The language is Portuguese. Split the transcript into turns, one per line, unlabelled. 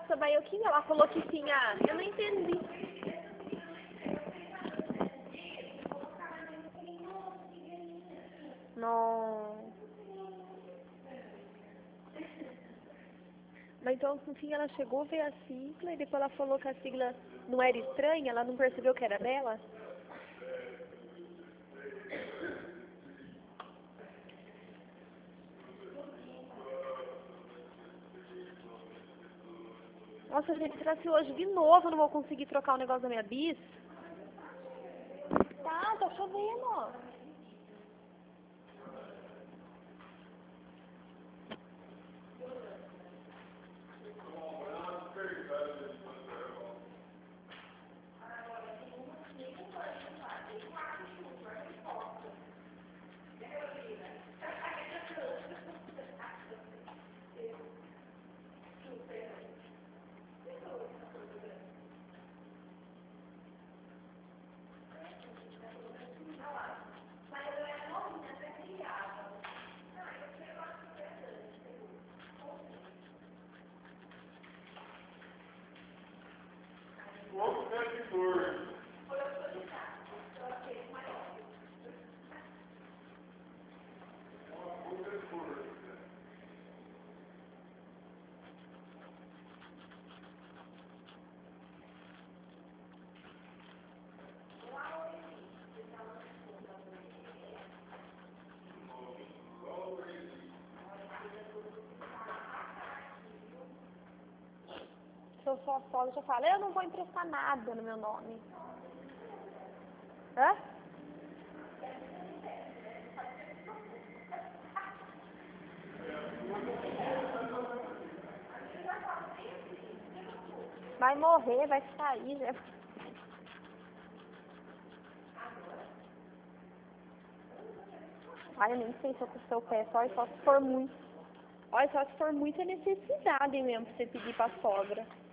Nossa, Baioquinha, ela falou que tinha... Eu não entendi. Não. Mas então, no fim, ela chegou, veio a sigla, e depois ela falou que a sigla não era estranha, ela não percebeu que era dela. Nossa, gente, será que hoje de novo eu não vou conseguir trocar o negócio da minha bis? Tá chovendo. Se eu sou sogra, eu falo, eu não vou emprestar nada no meu nome. Hã? Vai morrer, vai sair, já. Ai, eu nem sei se eu custou o pé, só se for muito. Olha, só se for muita necessidade mesmo pra você pedir pra sogra.